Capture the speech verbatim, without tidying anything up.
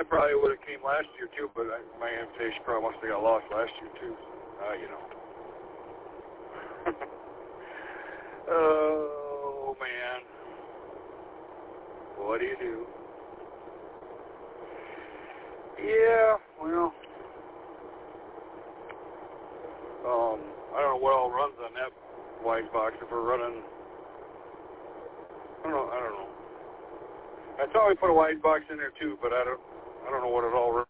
probably would have came last year too, but I, my invitation probably must have got lost last year too. Uh, you know. Oh man, what do you do? Yeah, well, um, I don't know what all runs on that wise box. If we're running, I don't know. I don't know. I thought we put a wise box in there too, but I don't. I don't know what it all